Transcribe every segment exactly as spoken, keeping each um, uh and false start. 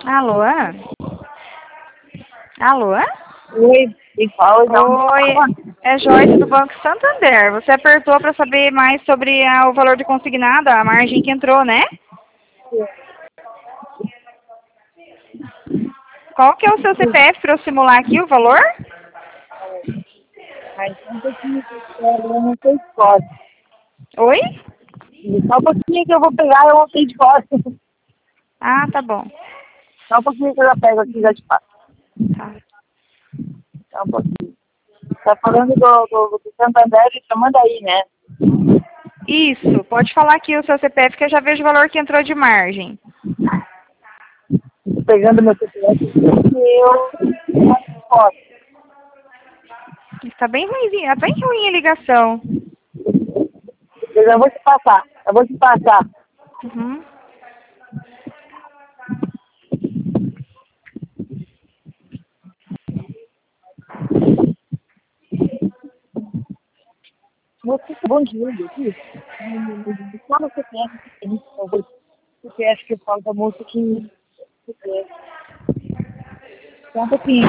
Alô? Alô? Oi, e fala não. Oi, é Joyce do Banco Santander. Você apertou para saber mais sobre a, o valor de consignado, a margem que entrou, né? Qual que é o seu C P F para eu simular aqui o valor? Mas só um pouquinho que eu não sei de cor. Oi? Só um pouquinho que eu vou pegar, eu não sei de cor. Ah, tá bom. Só um pouquinho que eu já pego aqui, já te passo. Tá. Só um pouquinho. Tá falando do, do, do Santander e chamando aí, né? Isso, pode falar aqui o seu C P F que eu já vejo o valor que entrou de margem. Tô pegando meu C P F e eu faço foto. Está bem ruimzinho, é bem ruim a ligação. Eu já vou te passar, eu vou te passar. Uhum. Você, bom dia, aqui. Só no C P F que tem, por favor. C P F que eu falo da moça que... C P F. Só um pouquinho.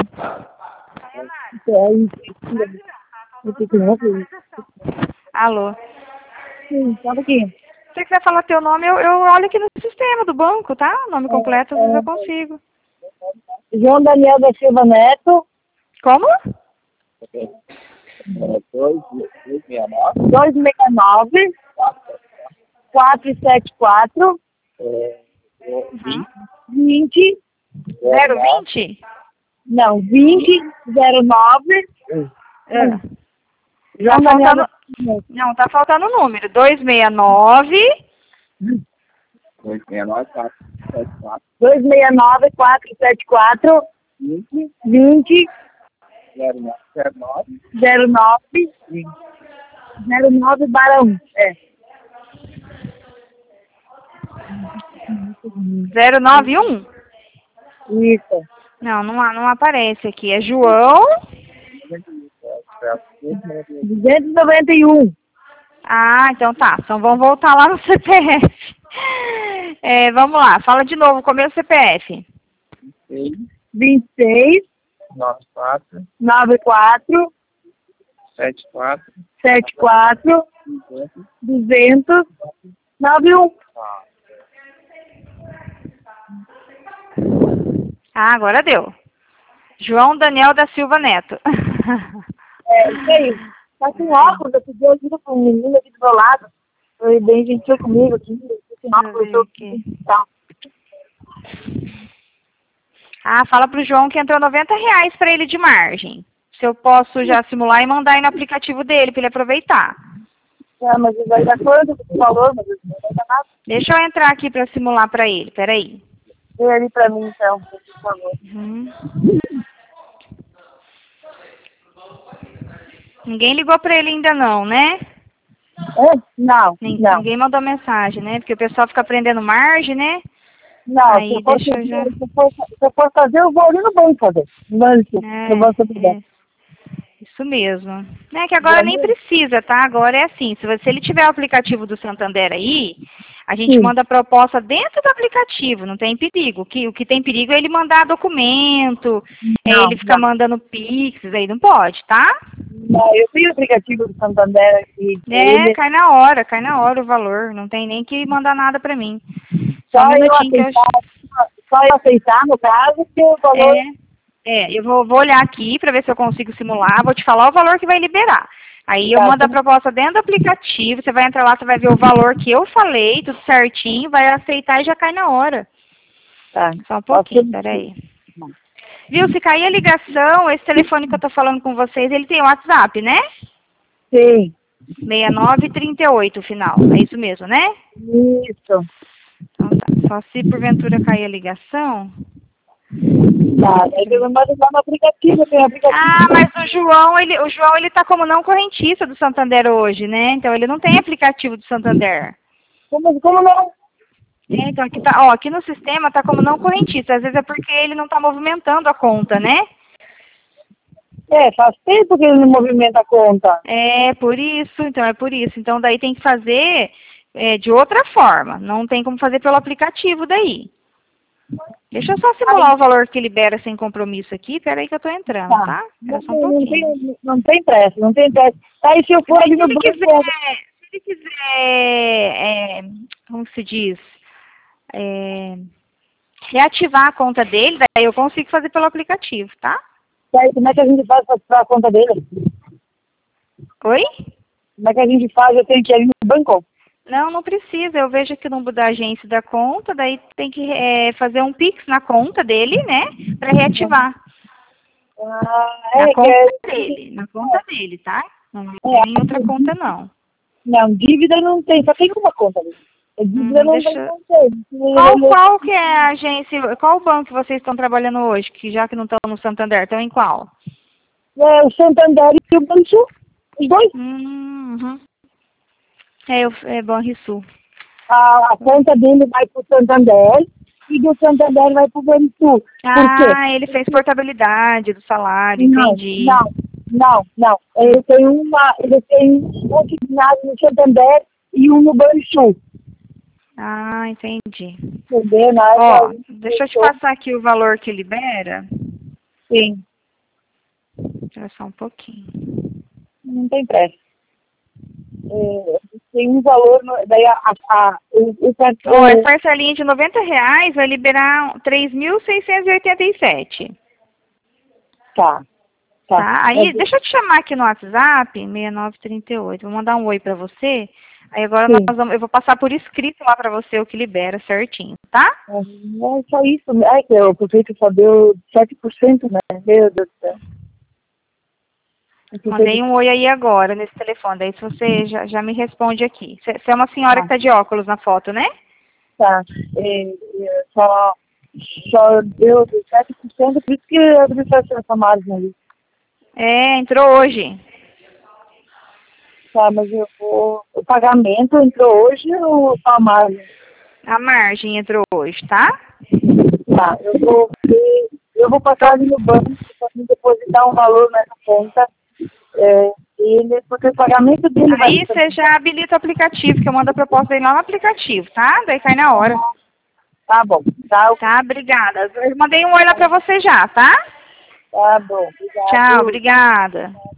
É isso. Eu tenho que ouvir. Alô? Sim, só um pouquinho. Se você quiser falar teu nome, eu, eu olho aqui no sistema do banco, tá? Nome completo, às vezes eu consigo. João Daniel da Silva Neto. Como? dois seis nove, quatro sete quatro, Uhum. vinte, zero vinte? não, vinte, zero nove. Ah. João Tá Daniel faltando... da Silva Neto. Não, tá faltando o número. dois seis nove... dois seis nove, quatro sete quatro, vinte, zero nove, zero nove Barão. É. zero nove um? Isso. Não, não, não aparece aqui. É João... duzentos e noventa e um. Ah, então tá. Então vamos voltar lá no C P F. É, vamos lá. Fala de novo. Começo do C P F. vinte e seis, noventa e quatro, setenta e quatro, duzentos, noventa e um. Ah, agora deu. João Daniel da Silva Neto. É, isso aí. Tá com óculos, eu pedi ajuda pra um menino aqui do meu lado. Foi bem gentil comigo aqui. Esse óculos, eu aqui. tá. Ah, fala pro João que entrou noventa reais pra ele de margem. Se eu posso já simular e mandar aí no aplicativo dele pra ele aproveitar. É, mas ele vai dar quanto o valor, mas ele não vai dar nada. Deixa eu entrar aqui pra simular pra ele. Peraí. Vem ali pra mim, então, por favor. Uhum. Ninguém ligou pra ele ainda não, né? É? Não, Nin- não. Ninguém mandou mensagem, né? Porque o pessoal fica aprendendo margem, né? Não, Aí se eu, for, deixa eu já... se, eu for, se eu for fazer, eu vou ali no banco fazer. No banco, no banco do É, é. banco. Isso mesmo. É que agora nem precisa, tá? Agora é assim, se você ele tiver o aplicativo do Santander aí, a gente Sim. manda a proposta dentro do aplicativo, não tem perigo. O que, o que tem perigo é ele mandar documento, é Não, ele ficar não. mandando Pix, aí não pode, tá? Não, eu tenho o aplicativo do Santander aqui. É, Ele, cai na hora, cai na hora o valor, não tem nem que mandar nada pra mim. Só só um eu minutinho que eu... aceitar, só eu aceitar, no caso, que o valor... É, é, eu vou, vou olhar aqui para ver se eu consigo simular, vou te falar o valor que vai liberar. Aí eu Tá, mando a proposta dentro do aplicativo, você vai entrar lá, você vai ver o valor que eu falei, tudo certinho, vai aceitar e já cai na hora. tá. Só um pouquinho, peraí. Viu, se cair a ligação, esse telefone que eu tô falando com vocês, ele tem WhatsApp, né? Sim. seis nove trinta e oito o final, é isso mesmo, né? Isso. Então tá, só se porventura cair a ligação... Tá, aí eu vou mandar no aplicativo, tem um aplicativo. Ah, mas o João, ele, o João, ele tá como não correntista do Santander hoje, né? Então ele não tem aplicativo do Santander. Como, como não? É, então aqui tá, ó, aqui no sistema tá como não correntista. Às vezes é porque ele não tá movimentando a conta, né? É, faz tempo que ele não movimenta a conta. É, por isso, então é por isso. Então daí tem que fazer é, de outra forma. Não tem como fazer pelo aplicativo daí. Deixa eu só simular o valor que libera sem compromisso aqui. Pera aí que eu tô entrando, tá? tá? Espera só um não, pouquinho. tem, não tem pressa, não tem pressa. Aí se eu for ali Se no ele banco... quiser, se ele quiser, é, como se diz, é, reativar a conta dele, daí eu consigo fazer pelo aplicativo, tá? Aí, como é que a gente faz para a conta dele? Oi? Como é que a gente faz? Eu tenho que ir ali no banco? Não, não precisa. Eu vejo aqui no número da agência da conta, daí tem que é, fazer um Pix na conta dele, né? Para reativar. Ah, Na é, que conta é... dele, na conta dele, tá? Não É, tem outra conta, não. não, dívida não tem, só tem uma conta ali. A dívida Hum, não deixa... tem, não tem. Qual, qual que é a agência, qual banco que vocês estão trabalhando hoje, que já que não estão no Santander, estão em qual? É, o Santander e o Banco, os dois. Hum, Uhum. É, eu- é Banrisul. A, a conta dele vai para o Santander e do Santander vai para o Banco. Por quê? Ah, ele fez portabilidade do salário, Não, entendi. não, não, não. Ele tem uma, ele tem um consignado no Santander e um no Banco. Ah, entendi. Entendeu? Na Ó, época, deixa eu te passar aqui o valor que libera. sim, Espera só um pouquinho. não tem pressa. É, tem um valor, no- daí a, a, a, o, o cartão... Ó, essa parcelinha de noventa reais vai liberar três mil seiscentos e oitenta e sete. Tá, tá. Tá? Aí, É, deixa eu te chamar aqui no WhatsApp, seis nove três oito. Vou mandar um oi pra você. Aí agora sim. nós vamos, eu vou passar por escrito lá pra você o que libera certinho, tá? É, não é só isso, né? Ai, que o prefeito só deu sete por cento, né? Meu Deus do céu. O Mandei prefeito... um oi aí agora nesse telefone. Daí se você já, já me responde aqui. Você é uma senhora que Ah, tá de óculos na foto, né? tá. É, é, só, só deu sete por cento, por isso que a administração essa margem ali. É, entrou hoje. Tá, mas eu vou... O pagamento entrou hoje ou só a margem? A margem entrou hoje, tá? Tá, eu vou ver... Eu vou passar ali no banco para me depositar um valor nessa conta. É, ele, porque o pagamento dele vai... Aí você já habilita o aplicativo, que eu mando a proposta aí lá no aplicativo, tá? Daí cai na hora. Tá bom, tá, Tá, obrigada. Eu mandei um oi lá pra você já, tá? tá bom. Obrigado. Tchau, obrigada.